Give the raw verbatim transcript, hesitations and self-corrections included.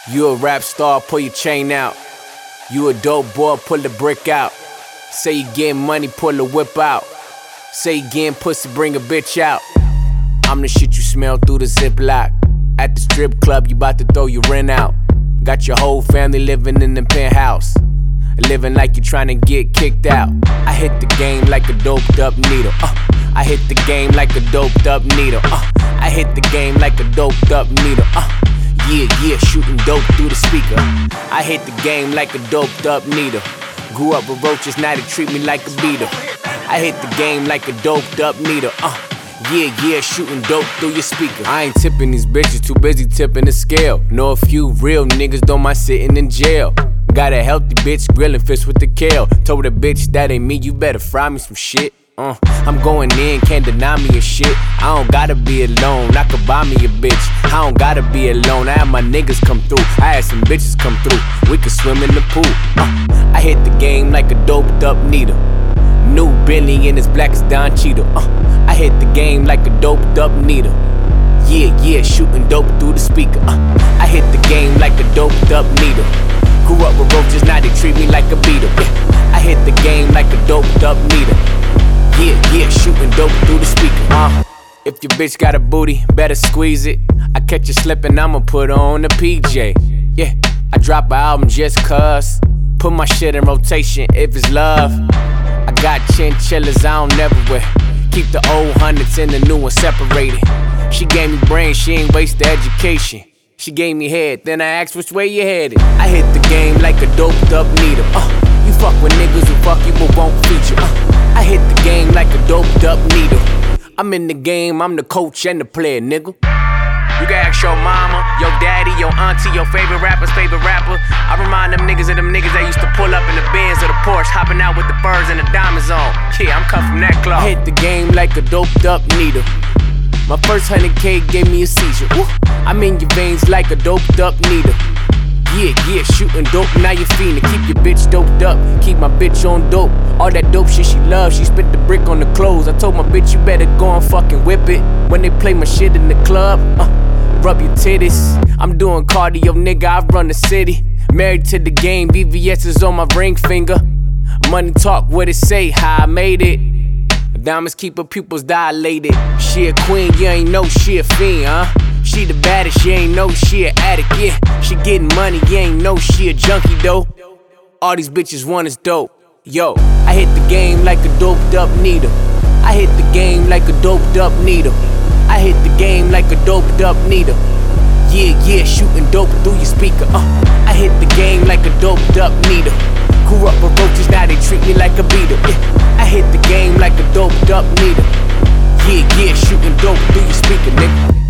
You a rap star, pull your chain out. You a dope boy, pull the brick out. Say you getting money, pull the whip out. Say you getting pussy, bring a bitch out. I'm the shit you smell through the Ziploc. At the strip club, you bout to throw your rent out. Got your whole family living in the penthouse, living like you tryna get kicked out. I hit the game like a doped up needle. Uh, I hit the game like a doped up needle. Uh, I hit the game like a doped up needle. Uh, yeah, yeah, shooting dope through the speaker. I hit the game like a doped up needle. Grew up with roaches, now they treat me like a beetle. I hit the game like a doped up needle. Uh, yeah, yeah, shooting dope through your speaker. I ain't tipping these bitches, too busy tipping the scale. Know a few real niggas don't mind sitting in jail. Got a healthy bitch grilling fish with the kale. Told a bitch that ain't me, you better fry me some shit. Uh, I'm going in, can't deny me a shit. I don't gotta be alone, I could buy me a bitch. I don't gotta be alone, I had my niggas come through. I had some bitches come through, we could swim in the pool. uh, I hit the game like a doped up needle. New Bentley and it's black as Don Cheadle. uh, I hit the game like a doped up needle. Yeah, yeah, shooting dope through the speaker. uh, I hit the game like a doped up needle. Grew up with roaches, now they treat me like a beetle. Yeah, I hit the game like a doped up needle. Yeah, yeah, shooting dope through the speaker. Uh, if your bitch got a booty, better squeeze it. I catch you slipping, I'ma put on a P J. Yeah, I drop an album just cuz. Put my shit in rotation if it's love. I got chinchillas I don't never wear. Keep the old hundreds and the new ones separated. She gave me brains, she ain't waste the education. She gave me head, then I asked which way you headed. I hit the game like a doped up needle. Uh, you fuck with niggas who fuck you but won't feature. Uh, I hit the game like a doped up needle. I'm in the game, I'm the coach and the player, nigga. You can ask your mama, your daddy, your auntie, your favorite rapper's favorite rapper. I remind them niggas of them niggas that used to pull up in the Benz or the Porsche, hopping out with the furs and the diamonds on. Yeah, I'm cut from that cloth. I hit the game like a doped up needle. My first hundred K gave me a seizure. Woo. I'm in your veins like a doped up needle. Yeah, yeah, shooting dope, now you fiendin'. Keep your bitch doped up, keep my bitch on dope. All that dope shit she loves, she spent the brick on the clothes. I told my bitch you better go and fucking whip it. When they play my shit in the club, uh, rub your titties. I'm doing cardio, nigga, I run the city. Married to the game, B V S is on my ring finger. Money talk, what it say, how I made it. Diamonds keep her pupils dilated. She a queen, you ain't know she a fiend, huh? She the baddest, you ain't know she a addict, yeah. She getting money, you ain't know she a junkie, though. All these bitches want is dope. Yo, I hit the game like a doped up needle. I hit the game like a doped up needle. I hit the game like a doped up needle. Yeah, yeah, shooting dope through your speaker. Uh, I hit the game like a doped up needle. Grew up with roaches, now they treat me like a beetle. Yeah, I hit the game like a doped up needle. Yeah, yeah, shooting dope through your speaker, nigga.